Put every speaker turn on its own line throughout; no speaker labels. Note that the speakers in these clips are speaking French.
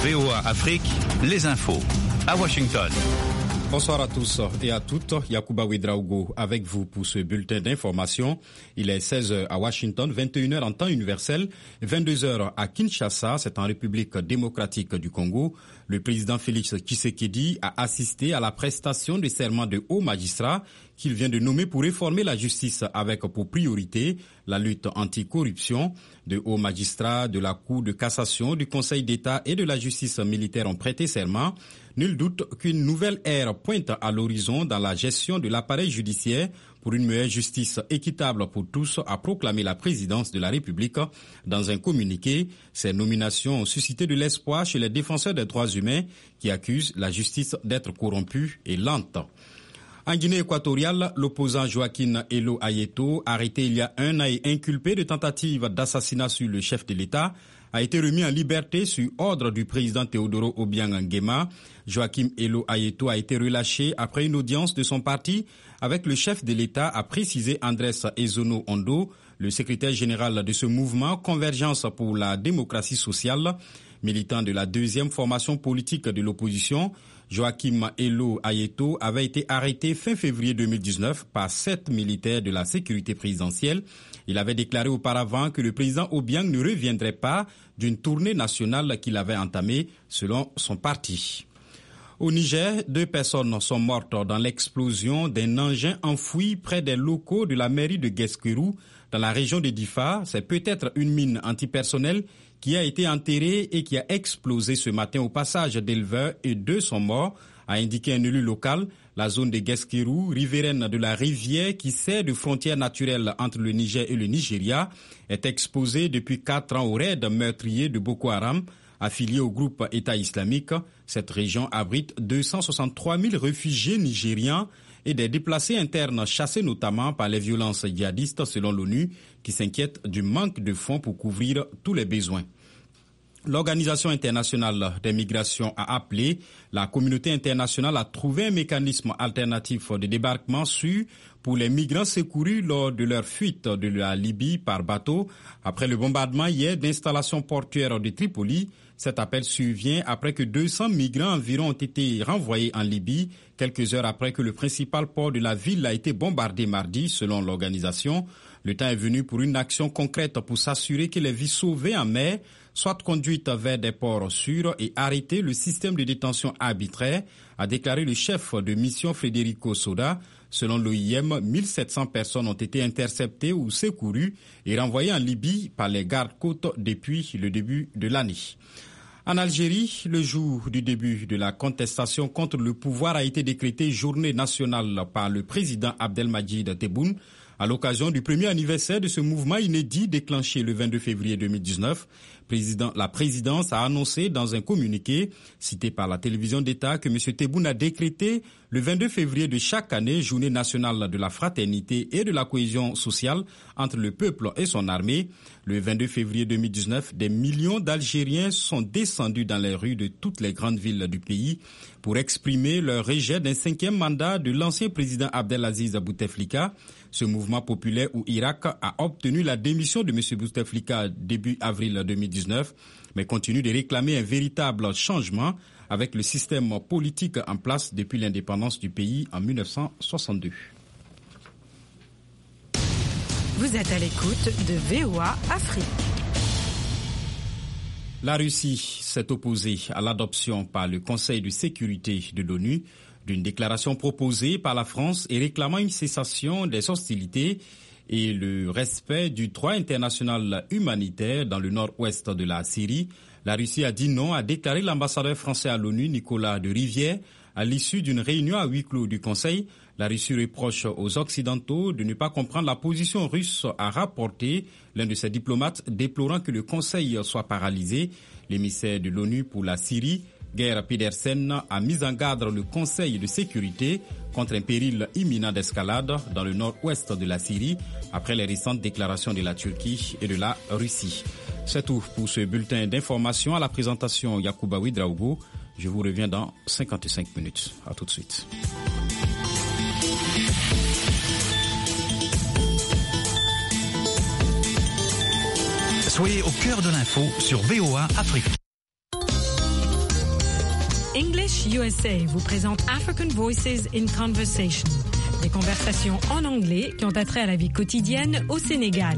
VOA Afrique, les infos. À Washington.
Bonsoir à tous et à toutes. Yacouba Ouedraogo avec vous pour ce bulletin d'information. Il est 16h à Washington, 21h en temps universel, 22h à Kinshasa, c'est en République démocratique du Congo. Le président Félix Tshisekedi a assisté à la prestation de serment de hauts magistrats qu'il vient de nommer pour réformer la justice avec pour priorité la lutte anticorruption. De hauts magistrats de la Cour de cassation, du Conseil d'État et de la justice militaire ont prêté serment. Nul doute qu'une nouvelle ère pointe à l'horizon dans la gestion de l'appareil judiciaire pour une meilleure justice équitable pour tous, a proclamé la présidence de la République. Dans un communiqué, ces nominations ont suscité de l'espoir chez les défenseurs des droits humains qui accusent la justice d'être corrompue et lente. En Guinée équatoriale, l'opposant Joaquim Elo Ayeto, arrêté il y a un an et inculpé de tentative d'assassinat sur le chef de l'État, a été remis en liberté sur ordre du président Teodoro Obiang Nguema. Joaquim Elo Ayeto a été relâché après une audience de son parti avec le chef de l'État, a précisé Andrés Ezono Ondo, le secrétaire général de ce mouvement Convergence pour la démocratie sociale. Militant de la deuxième formation politique de l'opposition, Joaquim Elo Ayeto avait été arrêté fin février 2019 par 7 militaires de la sécurité présidentielle. Il avait déclaré auparavant que le président Obiang ne reviendrait pas d'une tournée nationale qu'il avait entamée selon son parti. Au Niger, 2 personnes sont mortes dans l'explosion d'un engin enfoui près des locaux de la mairie de Guesquerou dans la région de Difa. C'est peut-être une mine antipersonnelle qui a été enterrée et qui a explosé ce matin au passage d'éleveurs et 2 sont morts, a indiqué un élu local. La zone de Guesquerou, riveraine de la rivière qui sert de frontière naturelle entre le Niger et le Nigeria, est exposée depuis 4 ans au raid meurtrier de Boko Haram. Affilié au groupe État islamique, cette région abrite 263 000 réfugiés nigérians et des déplacés internes chassés notamment par les violences djihadistes selon l'ONU qui s'inquiète du manque de fonds pour couvrir tous les besoins. L'Organisation internationale des migrations a appelé la communauté internationale à trouver un mécanisme alternatif de débarquement sûr pour les migrants secourus lors de leur fuite de la Libye par bateau. Après le bombardement hier d'installations portuaires de Tripoli, cet appel survient après que 200 migrants environ ont été renvoyés en Libye, quelques heures après que le principal port de la ville a été bombardé mardi, selon l'organisation. Le temps est venu pour une action concrète pour s'assurer que les vies sauvées en mer soient conduites vers des ports sûrs et arrêter le système de détention arbitraire, a déclaré le chef de mission Federico Soda. Selon l'OIM, 1700 personnes ont été interceptées ou secourues et renvoyées en Libye par les gardes-côtes depuis le début de l'année. En Algérie, le jour du début de la contestation contre le pouvoir a été décrété journée nationale par le président Abdelmadjid Tebboune à l'occasion du premier anniversaire de ce mouvement inédit déclenché le 22 février 2019. La présidence a annoncé dans un communiqué cité par la télévision d'État que M. Tebboune a décrété le 22 février de chaque année journée nationale de la fraternité et de la cohésion sociale entre le peuple et son armée. Le 22 février 2019, des millions d'Algériens sont descendus dans les rues de toutes les grandes villes du pays pour exprimer leur rejet d'un 5e mandat de l'ancien président Abdelaziz Bouteflika. Ce mouvement populaire où Irak a obtenu la démission de M. Bouteflika début avril 2019, mais continue de réclamer un véritable changement avec le système politique en place depuis l'indépendance du pays en 1962.
Vous êtes à l'écoute de VOA Afrique.
La Russie s'est opposée à l'adoption par le Conseil de sécurité de l'ONU d'une déclaration proposée par la France et réclamant une cessation des hostilités et le respect du droit international humanitaire dans le nord-ouest de la Syrie. La Russie a dit non, a déclaré l'ambassadeur français à l'ONU, Nicolas de Rivière, à l'issue d'une réunion à huis clos du Conseil. La Russie reproche aux Occidentaux de ne pas comprendre la position russe, a rapporté l'un de ses diplomates, déplorant que le Conseil soit paralysé. L'émissaire de l'ONU pour la Syrie, Geir Pedersen, a mis en garde le Conseil de sécurité contre un péril imminent d'escalade dans le nord-ouest de la Syrie après les récentes déclarations de la Turquie et de la Russie. C'est tout pour ce bulletin d'information. À la présentation, Yacouba Ouedraogo. Je vous reviens dans 55 minutes. À tout de suite.
Soyez au cœur de l'info sur VOA Afrique.
English USA vous présente African Voices in Conversation, des conversations en anglais qui ont attrait à la vie quotidienne au Sénégal.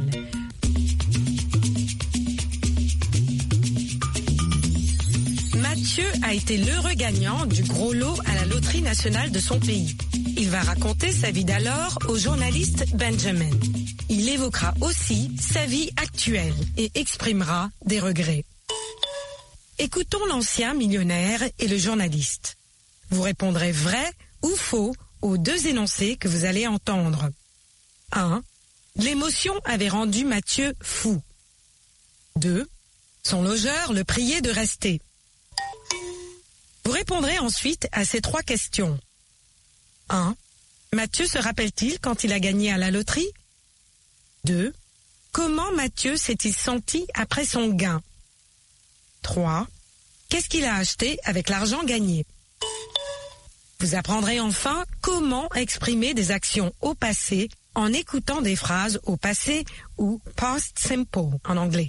Mathieu a été l'heureux gagnant du gros lot à la loterie nationale de son pays. Il va raconter sa vie d'alors au journaliste Benjamin. Il évoquera aussi sa vie actuelle et exprimera des regrets. Écoutons l'ancien millionnaire et le journaliste. Vous répondrez vrai ou faux aux deux énoncés que vous allez entendre. 1. L'émotion avait rendu Mathieu fou. 2. Son logeur le priait de rester. Vous répondrez ensuite à ces trois questions. 1. Mathieu se rappelle-t-il quand il a gagné à la loterie? 2. Comment Mathieu s'est-il senti après son gain? 3. Qu'est-ce qu'il a acheté avec l'argent gagné? Vous apprendrez enfin comment exprimer des actions au passé en écoutant des phrases au passé ou past simple en anglais.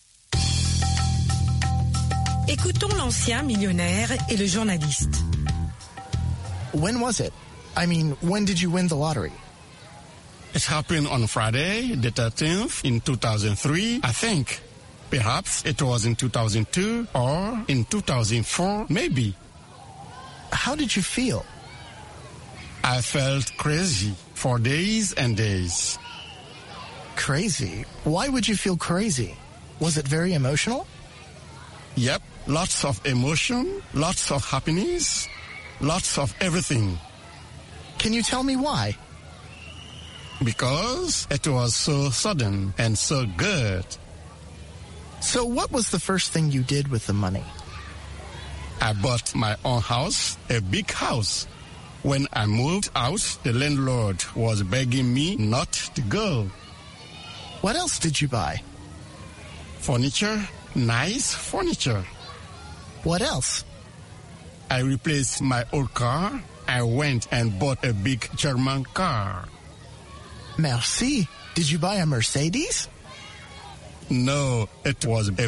Écoutons l'ancien millionnaire et le journaliste.
When was it? I mean, when did you win the lottery?
It happened on Friday, the 13th, in 2003, I think. Perhaps it was in 2002 or in 2004, maybe.
How did you feel?
I felt crazy for days and days.
Crazy? Why would you feel crazy? Was it very emotional?
Yep, lots of emotion, lots of happiness, lots of everything.
Can you tell me why?
Because it was so sudden and so good.
So what was the first thing you did with the money?
I bought my own house, a big house. When I moved out, the landlord was begging me not to go.
What else did you buy?
Furniture, nice furniture.
What else?
I replaced my old car. I went and bought a big German car.
Merci. Did you buy a Mercedes?
No, it was a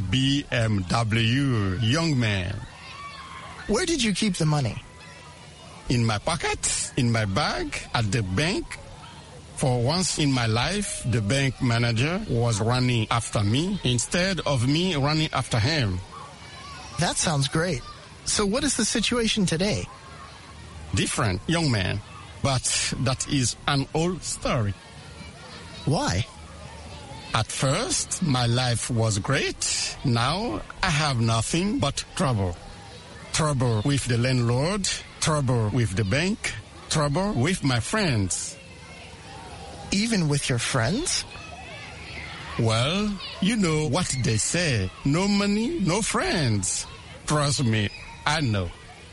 BMW, young man.
Where did you keep the money?
In my pocket, in my bag, at the bank. For once in my life, the bank manager was running after me instead of me running after him.
That sounds great. So what is the situation today?
Different, young man. But that is an old story.
Why?
At first, my life was great. Now, I have nothing but trouble. Trouble with the landlord, trouble with the bank, trouble with my friends.
Even with your friends?
Well, you know what they say. No money, no friends. Trust me, I know.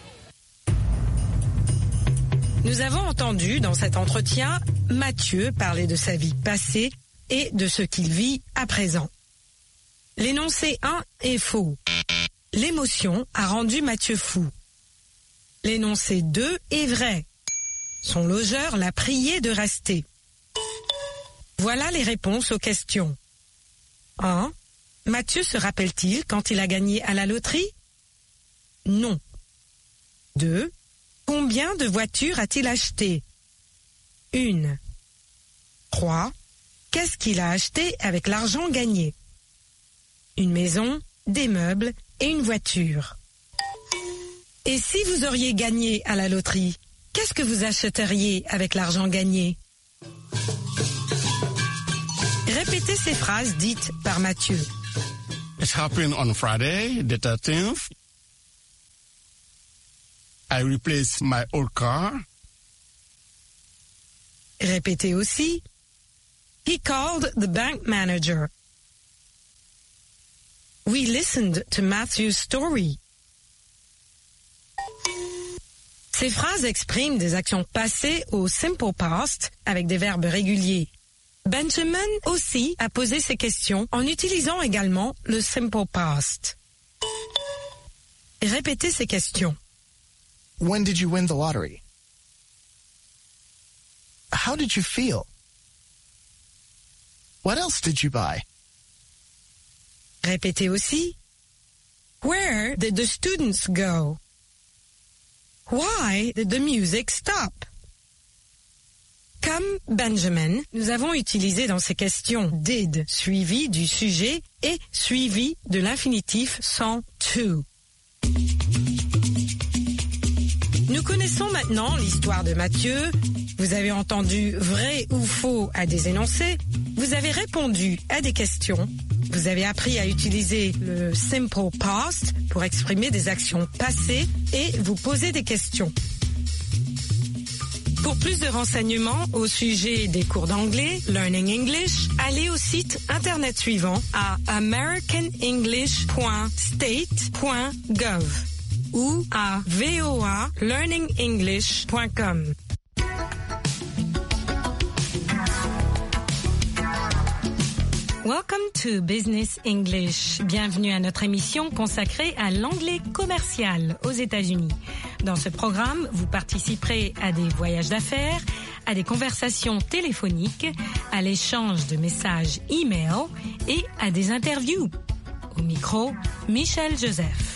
Nous avons entendu dans cet entretien Mathieu parler de sa vie passée et de ce qu'il vit à présent. L'énoncé 1 est faux. L'émotion a rendu Mathieu fou. L'énoncé 2 est vrai. Son logeur l'a prié de rester. Voilà les réponses aux questions. 1. Mathieu se rappelle-t-il quand il a gagné à la loterie? Non. 2. Combien de voitures a-t-il acheté? 1. 3. Qu'est-ce qu'il a acheté avec l'argent gagné? Une maison, des meubles et une voiture. Et si vous auriez gagné à la loterie, qu'est-ce que vous achèteriez avec l'argent gagné? Répétez ces phrases dites par Mathieu.
It happened on Friday, the 13th. I replaced my old car.
Répétez aussi. He called the bank manager. We listened to Matthew's story. Ces phrases expriment des actions passées au simple past avec des verbes réguliers. Benjamin aussi a posé ces questions en utilisant également le simple past. Répétez ces questions.
When did you win the lottery? How did you feel? What else did you buy?
Répétez aussi. Where did the students go? Why did the music stop? Comme Benjamin, nous avons utilisé dans ces questions did suivi du sujet et suivi de l'infinitif sans to. Nous connaissons maintenant l'histoire de Mathieu. Vous avez entendu vrai ou faux à des énoncés. Vous avez répondu à des questions. Vous avez appris à utiliser le simple past pour exprimer des actions passées et vous poser des questions. Pour plus de renseignements au sujet des cours d'anglais, Learning English, allez au site internet suivant à americanenglish.state.gov ou à voalearningenglish.com. Welcome to Business English. Bienvenue à notre émission consacrée à l'anglais commercial aux États-Unis. Dans ce programme, vous participerez à des voyages d'affaires, à des conversations téléphoniques, à l'échange de messages e-mail et à des interviews. Au micro, Michel Joseph.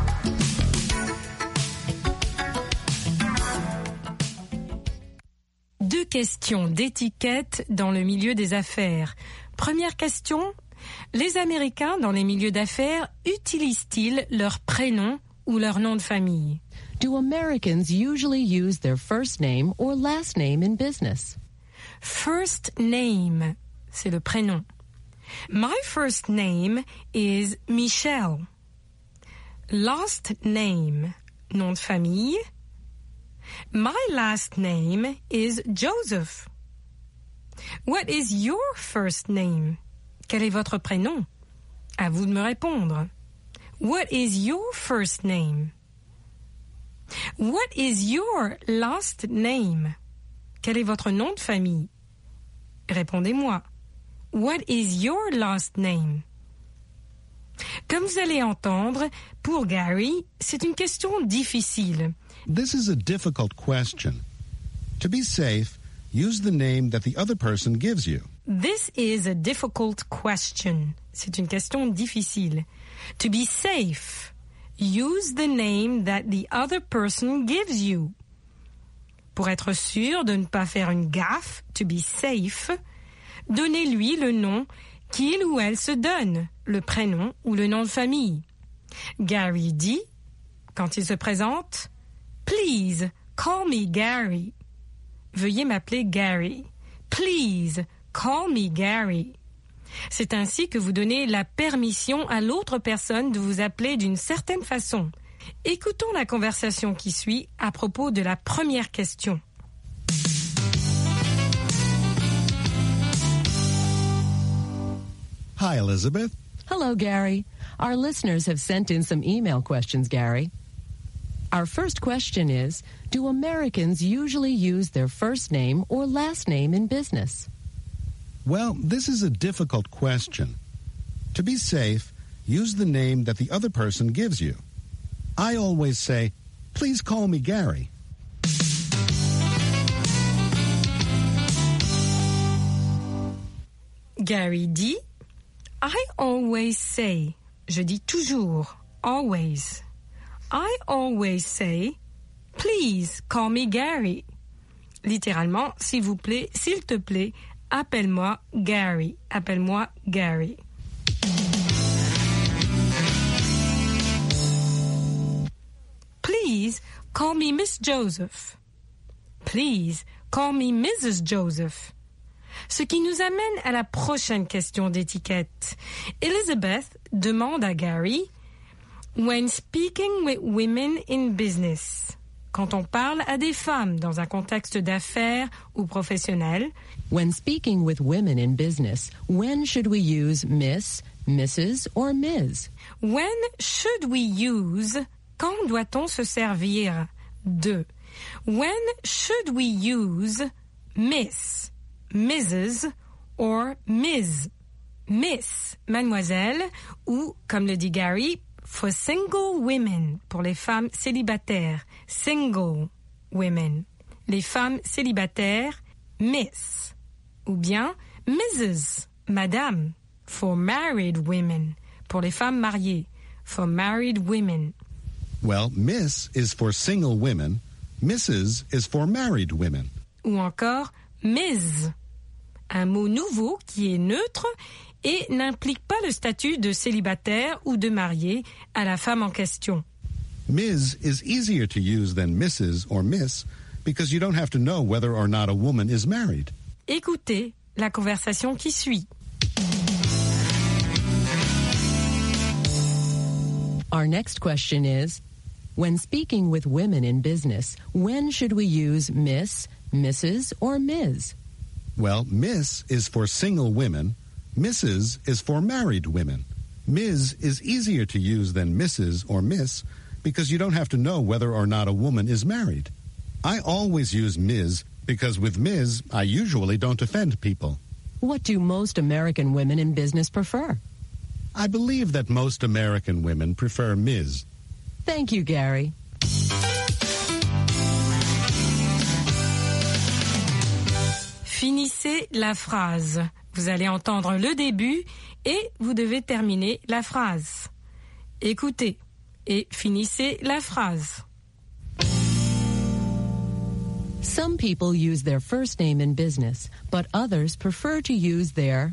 Deux questions d'étiquette dans le milieu des affaires. Première question, les Américains dans les milieux d'affaires utilisent-ils leur prénom ou leur nom de famille?
Do Americans usually use their first name or last name in business?
First name, c'est le prénom. My first name is Michelle. Last name, nom de famille. My last name is Joseph. What is your first name? Quel est votre prénom? À vous de me répondre. What is your first name? What is your last name? Quel est votre nom de famille? Répondez-moi. What is your last name? Comme vous allez entendre, pour Gary, c'est une question difficile.
This is a difficult question. To be safe, use the name that the other person gives you.
This is a difficult question. C'est une question difficile. To be safe, use the name that the other person gives you. Pour être sûr de ne pas faire une gaffe, to be safe, donnez-lui le nom qu'il ou elle se donne, le prénom ou le nom de famille. Gary dit, quand il se présente, « Please, call me Gary ». Veuillez m'appeler Gary. Please, call me Gary. C'est ainsi que vous donnez la permission à l'autre personne de vous appeler d'une certaine façon. Écoutons la conversation qui suit à propos de la première question.
Hi, Elizabeth.
Hello, Gary. Our listeners have sent in some email questions, Gary. Our first question is, do Americans usually use their first name or last name in business?
Well, this is a difficult question. To be safe, use the name that the other person gives you. I always say, please call me Gary.
Gary dit, I always say, je dis toujours, always. I always say, please call me Gary. Littéralement, s'il vous plaît, s'il te plaît, appelle-moi Gary. Appelle-moi Gary. Please call me Miss Joseph. Please call me Mrs. Joseph. Ce qui nous amène à la prochaine question d'étiquette. Elizabeth demande à Gary, when speaking with women in business, quand on parle à des femmes dans un contexte d'affaires ou professionnel,
when speaking with women in business, when should we use Miss, Mrs. or Ms?
When should we use, quand doit-on se servir de? When should we use Miss, Mrs. or Ms? Miss, mademoiselle, ou, comme le dit Gary, for single women, pour les femmes célibataires, single women. Les femmes célibataires, Miss. Ou bien Mrs., madame, for married women, pour les femmes mariées, for married women.
Well, Miss is for single women. Mrs. is for married women.
Ou encore Ms. Un mot nouveau qui est neutre et n'implique pas le statut de célibataire ou de marié à la femme en question.
Ms. is easier to use than Mrs. or Miss because you don't have to know whether or not a woman is married.
Écoutez la conversation qui suit.
Our next question is, when speaking with women in business, when should we use Miss, Mrs., or Ms.?
Well, Miss is for single women. Mrs. is for married women. Ms. is easier to use than Mrs. or Miss because you don't have to know whether or not a woman is married. I always use Ms. because with Ms. I usually don't offend people.
What do most American women in business prefer?
I believe that most American women prefer Ms.
Thank you, Gary.
Finissez la phrase. Vous allez entendre le début et vous devez terminer la phrase. Écoutez et finissez la phrase.
Some people use their first name in business, but others prefer to use their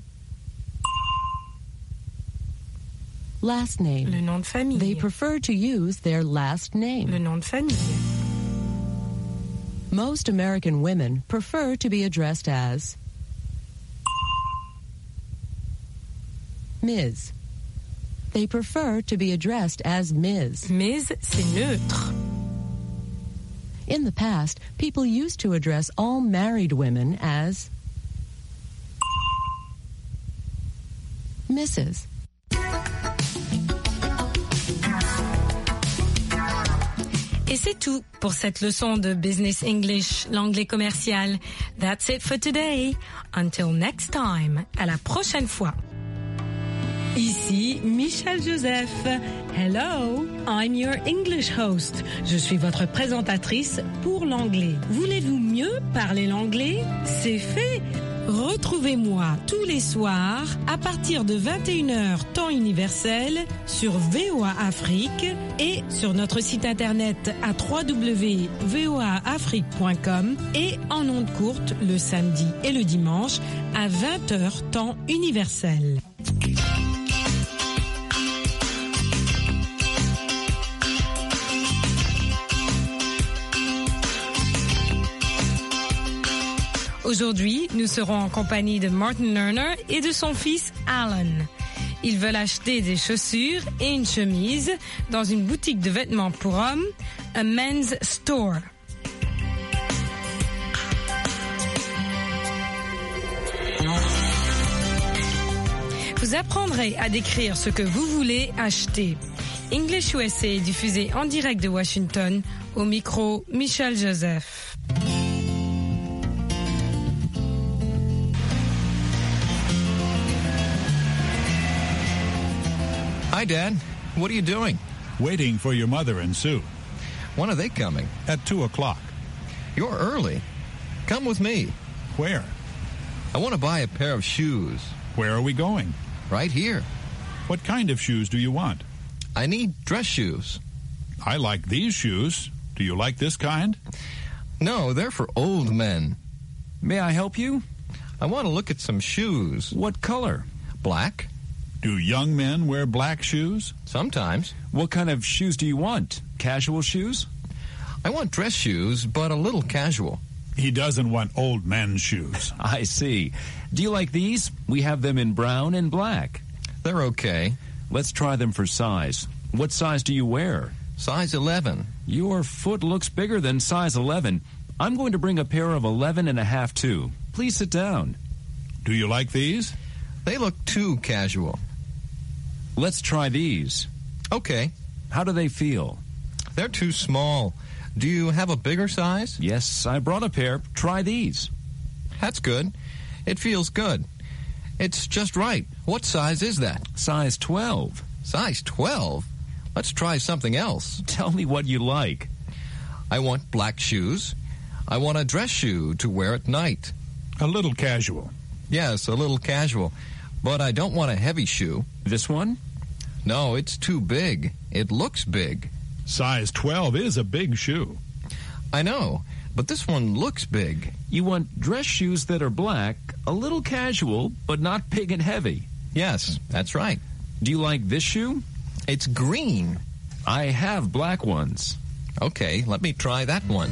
last name.
Le nom de famille.
They prefer to use their last name.
Le nom de famille.
Most American women prefer to be addressed as Ms. They prefer to be addressed as Ms.
Ms, c'est neutre.
In the past, people used to address all married women as Mrs.
Et c'est tout pour cette leçon de Business English, l'anglais commercial. That's it for today. Until next time. À la prochaine fois. Ici Michel Joseph. Hello, I'm your English host. Je suis votre présentatrice pour l'anglais. Voulez-vous mieux parler l'anglais? C'est fait. Retrouvez-moi tous les soirs à partir de 21h temps universel sur VOA Afrique et sur notre site internet à www.voaafrique.com et en ondes courtes le samedi et le dimanche à 20h temps universel. Aujourd'hui, nous serons en compagnie de Martin Lerner et de son fils Alan. Ils veulent acheter des chaussures et une chemise dans une boutique de vêtements pour hommes, a men's store. Vous apprendrez à décrire ce que vous voulez acheter. English USA est diffusé en direct de Washington, au micro Michel Joseph.
Hi, Dad. What are you doing?
Waiting for your mother and Sue.
When are they coming?
At 2 o'clock.
You're early. Come with me.
Where?
I want to buy a pair of shoes.
Where are we going?
Right here.
What kind of shoes do you want?
I need dress shoes.
I like these shoes. Do you like this kind?
No, they're for old men.
May I help you?
I want to look at some shoes.
What color?
Black.
Do young men wear black shoes?
Sometimes.
What kind of shoes do you want? Casual shoes?
I want dress shoes, but a little casual.
He doesn't want old men's shoes.
I see. Do you like these? We have them in brown and black.
They're okay.
Let's try them for size. What size do you wear?
Size 11.
Your foot looks bigger than size 11. I'm going to bring a pair of 11 and a half too. Please sit down.
Do you like these?
They look too casual.
Let's try these.
Okay.
How do they feel?
They're too small. Do you have a bigger size?
Yes, I brought a pair. Try these.
That's good. It feels good. It's just right. What size is that?
Size 12.
Size 12? Let's try something else.
Tell me what you like.
I want black shoes. I want a dress shoe to wear at night.
A little casual.
Yes, a little casual. But I don't want a heavy shoe.
This one?
No, it's too big. It looks big.
Size 12 is a big shoe.
I know, but this one looks big.
You want dress shoes that are black, a little casual, but not big and heavy.
Yes, that's right.
Do you like this shoe?
It's green.
I have black ones.
Okay, let me try that one.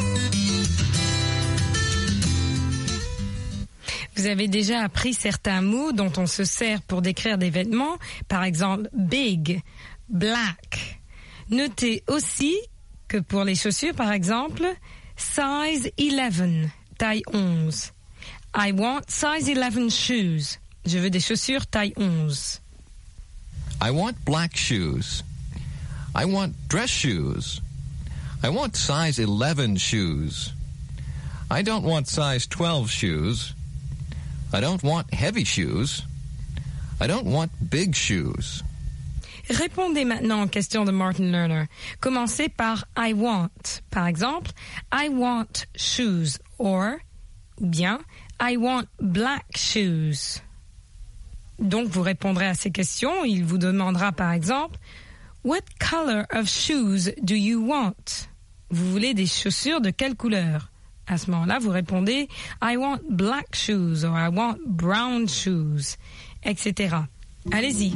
Vous avez déjà appris certains mots dont on se sert pour décrire des vêtements, par exemple big, black. Notez aussi que pour les chaussures, par exemple, size 11, taille 11. I want size 11 shoes. Je veux des chaussures taille 11.
I want black shoes. I want dress shoes. I want size 11 shoes. I don't want size 12 shoes. I don't want heavy shoes. I don't want big shoes.
Répondez maintenant aux questions de Martin Lerner. Commencez par I want. Par exemple, I want shoes ou bien I want black shoes. Donc vous répondrez à ces questions. Il vous demandera par exemple What color of shoes do you want? Vous voulez des chaussures de quelle couleur? À ce moment-là, vous répondez I want black shoes or I want brown shoes, etc. Allez-y.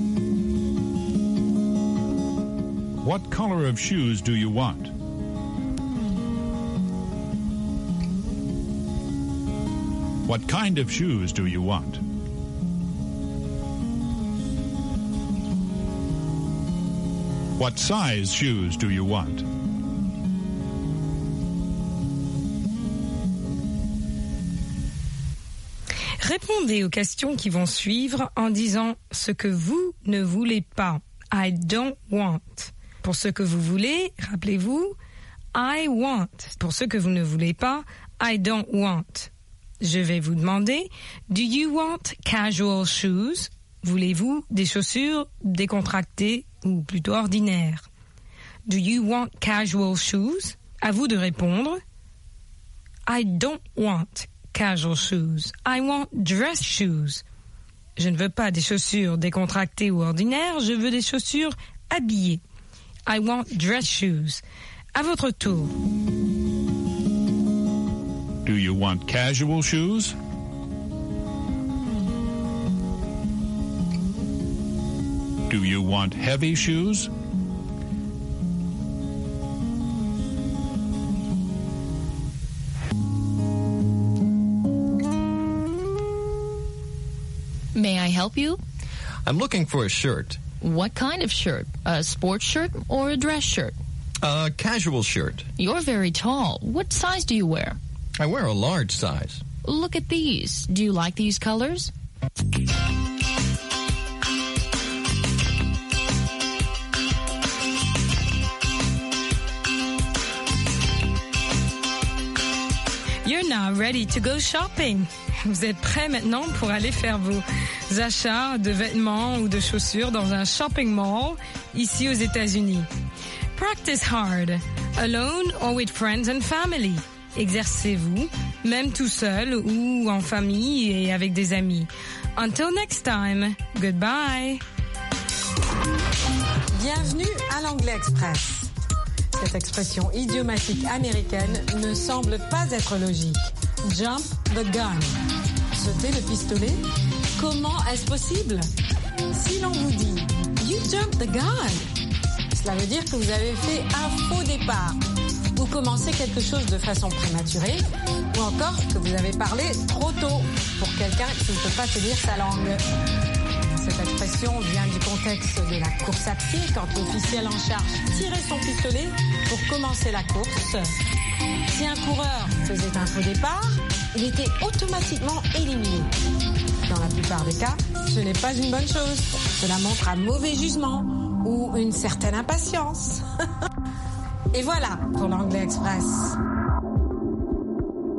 What color of shoes do you want? What kind of shoes do you want? What size shoes do you want?
Répondez aux questions qui vont suivre en disant ce que vous ne voulez pas. I don't want. Pour ce que vous voulez, rappelez-vous, I want. Pour ce que vous ne voulez pas, I don't want. Je vais vous demander, do you want casual shoes? Voulez-vous des chaussures décontractées ou plutôt ordinaires? Do you want casual shoes? À vous de répondre. I don't want casual shoes. I want dress shoes. Je ne veux pas des chaussures décontractées ou ordinaires, je veux des chaussures habillées. I want dress shoes. À votre tour.
Do you want casual shoes? Do you want heavy shoes?
May I help you?
I'm looking for a shirt.
What kind of shirt? A sports shirt or a dress shirt?
A casual shirt.
You're very tall. What size do you wear?
I wear a large size.
Look at these. Do you like these colors?
You're now ready to go shopping. Vous êtes prêts maintenant pour aller faire vos achats de vêtements ou de chaussures dans un shopping mall ici aux États-Unis. Practice hard, alone or with friends and family. Exercez-vous, même tout seul ou en famille et avec des amis. Until next time, goodbye. Bienvenue à l'Anglais Express. Cette expression idiomatique américaine ne semble pas être logique. Jump the gun. Sauter le pistolet? Comment est-ce possible? Si l'on vous dit You jump the gun, cela veut dire que vous avez fait un faux départ. Vous commencez quelque chose de façon prématurée ou encore que vous avez parlé trop tôt pour quelqu'un qui ne peut pas tenir sa langue. Cette expression vient du contexte de la course à pied quand l'officiel en charge tirait son pistolet pour commencer la course. Si un coureur faisait un faux départ, il était automatiquement éliminé. Dans la plupart des cas, ce n'est pas une bonne chose. Cela montre un mauvais jugement ou une certaine impatience. Et voilà pour l'Anglais Express.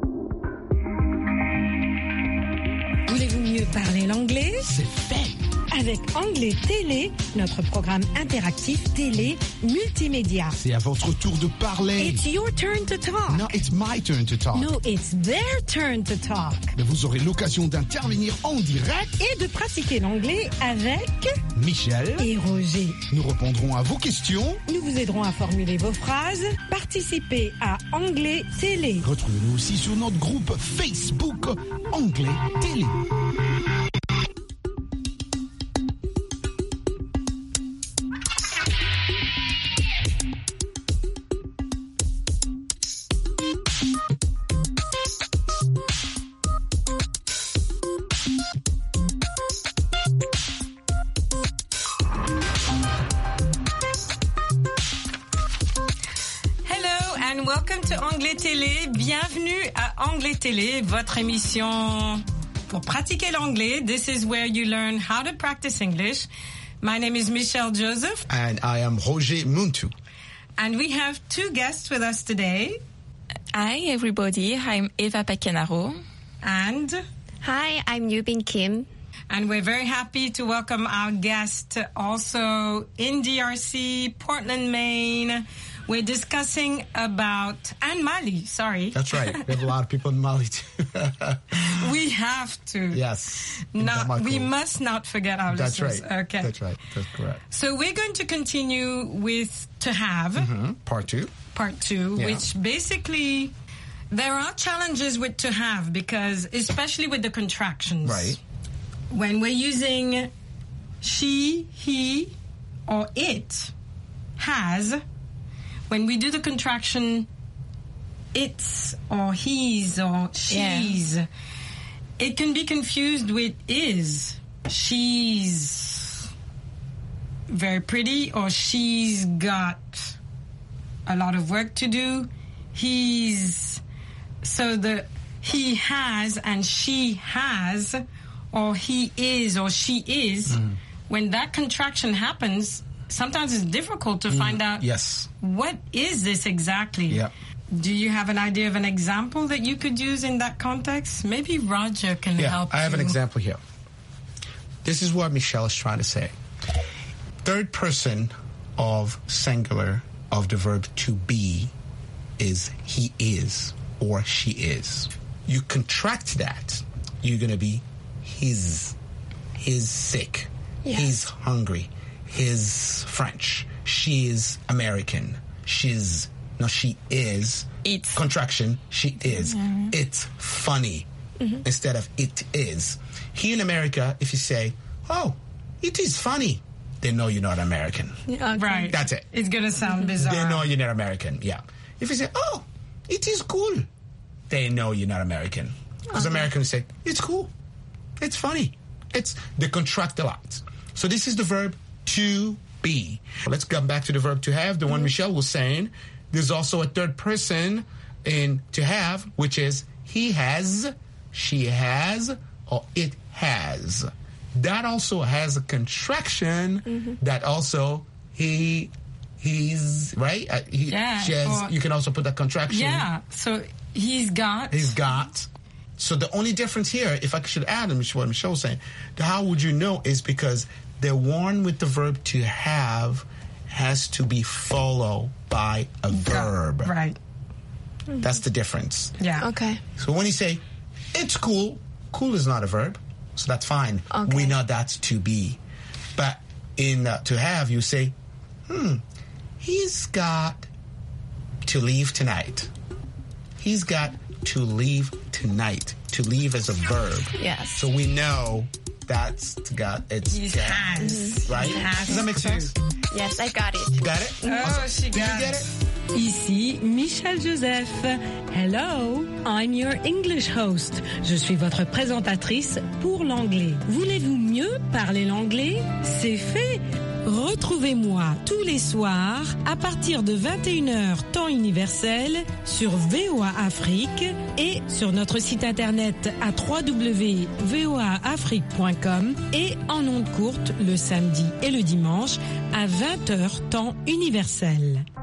Voulez-vous mieux parler l'anglais?
C'est fait.
avec Anglais Télé, notre programme interactif télé multimédia.
C'est à votre tour de parler.
It's your turn to talk.
No, it's my turn to talk.
No, it's their turn to talk.
Mais vous aurez l'occasion d'intervenir en direct
et de pratiquer l'anglais avec
Michel
et Roger.
Nous répondrons à vos questions.
Nous vous aiderons à formuler vos phrases. Participez à Anglais Télé.
Retrouvez-nous aussi sur notre groupe Facebook Anglais Télé.
Welcome to Anglais Télé. Bienvenue à Anglais Télé, votre émission pour pratiquer l'anglais. This is where you learn how to practice English. My name is Michelle Joseph.
And I am Roger Muntu.
And we have two guests with us today.
Hi, everybody. I'm Eva Pacanaro.
And...
Hi, I'm Yubin Kim.
And we're very happy to welcome our guest also in DRC, Portland, Maine. We're discussing about... And Mali, sorry.
That's right. We have a lot of people in Mali, too.
We have to.
Yes.
We must not forget our listeners.
That's right.
Okay.
That's right. That's correct.
So we're going to continue with To Have.
Mm-hmm. Part 2.
Part 2, yeah. Which basically... There are challenges with To Have because, especially with the contractions.
Right.
When we're using she, he, or it has... When we do the contraction, it's or he's or she's, it can be confused with is. She's very pretty or she's got a lot of work to do. He has and she has or he is or she is. When that contraction happens, sometimes it's difficult to find out what is this exactly.
Yeah.
Do you have an idea of an example that you could use in that context? Maybe Roger can help you.
I have an example here. This is what Michelle is trying to say. Third person of singular of the verb to be is he is or she is. You contract that, you're going to be he's sick, he's hungry, he's French, she is American, she is, it's contraction, she is. It's funny instead of it is. Here in America, if you say, oh, it is funny, they know you're not American.
Yeah, okay. Right.
That's it.
It's going to sound bizarre.
They know you're not American, yeah. If you say, oh, it is cool, they know you're not American. Because Americans say, it's cool, it's funny. They contract a lot. So this is the verb to be. Let's come back to the verb to have, the one Michelle was saying. There's also a third person in to have, which is he has, she has, or it has. That also has a contraction that also he's, right? She has, you can also put that contraction.
Yeah, so he's got.
He's got. So the only difference here, if I should add what Michelle was saying, how would you know is because the one with the verb to have has to be followed by a verb.
Right.
That's the difference.
Yeah.
Okay.
So when you say, it's cool, cool is not a verb, so that's fine.
Okay.
We know that's to be. But in to have, you say, he's got to leave tonight. He's got to leave tonight. To leave as a verb.
Yes.
So we know that's got it's
he has.
Right? Does that make sense?
Yes, I got it.
You got it?
Oh, she got it.
Did you get it?
Ici Michelle Joseph. Hello, I'm your English host. Je suis votre présentatrice pour l'anglais. Voulez-vous mieux parler l'anglais? C'est fait. Retrouvez-moi tous les soirs à partir de 21h temps universel sur VOA Afrique et sur notre site internet à www.voaafrique.com et en ondes courtes le samedi et le dimanche à 20h temps universel.